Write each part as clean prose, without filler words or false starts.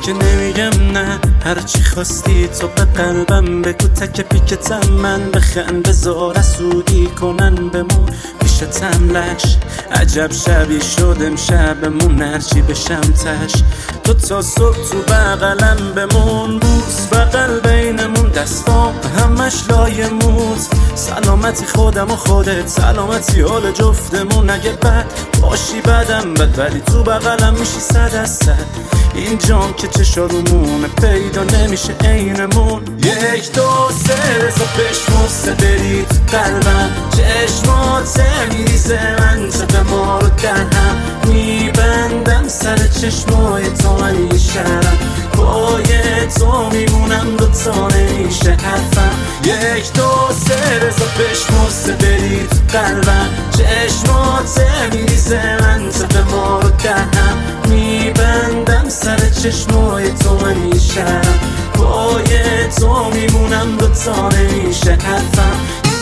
که نمیگم نه، هرچی خواستی تو به قلبم بگو، تک پیکتم من بخند، بذار سودی کنن بمون پیشتم لش. عجب شبی شد امشبمون، هرچی بشم تش تو تا صبح تو بغلم بمون. بوس بغل بینمون، دستام همش لای موت. سلامتی خودم و خودت، سلامتی حال جفتمون. اگه بد باشی بدم بد، ولی تو بغلم میشی 100 از 100. این جام که چشارمونه پیدا نمیشه عینمون. 1 2 3 رضا بشمرسه بری تو قلبم، چشمات میریزه منطقه ما رو در هم میبندم. سر چشمای تو من این شهرم، پای تو میمونم، دوتا نمیشه حرفم. 1 2 3 رضا بشمرسه بری تو قلبم، چشمات میریزه منطقه ما رو در هم میبندم. سر چشمای تو من این شهرم، پای تو میمونم، دوتا نمیشه حرفم.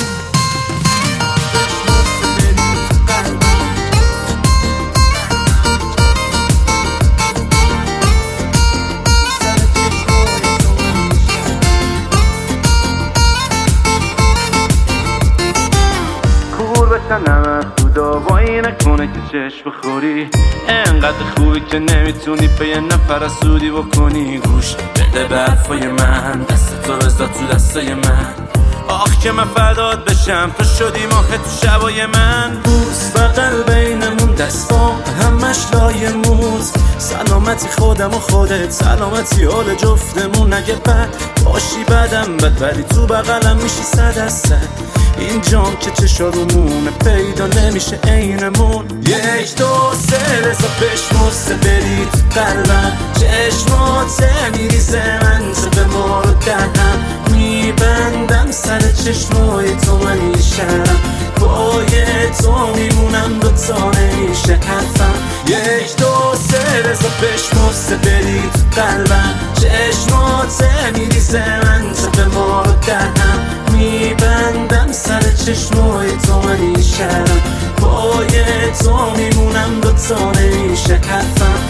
نمت خدا وای نکنه که چشم بخوری، انقدر خوبی که نمیتونی به یه نفر سودی بکنی. گوش بده به حرفای من، دست تو بذار تو دستای من. آخ که من فدات بشم، تو شدی ماه تو شبای من. بوس بغل بینمون، دستام همش لای موت. سلامتی خودم و خودت، سلامتی حال جفتمون. اگه بد باشی بدم بد، ولی تو بغلم میشی 100 از 100. این جام که چشارمونه پیدا نمیشه عینمون. 1 2 3 رضا بشمرسه بری تو قلبم، چشمات میریزه منطقه ما رو در هم میبندم. سر چشمای تو من این شهرم، پای تو میمونم، دوتا نمیشه حرفم. 1 2 3 رضا بشمرسه بری تو قلبم، چشمات میریزه منطقه ما رو در هم میبندم. سر چشمای تو من این شهرم، پای تو میمونم، دوتا نمیشه حرفم.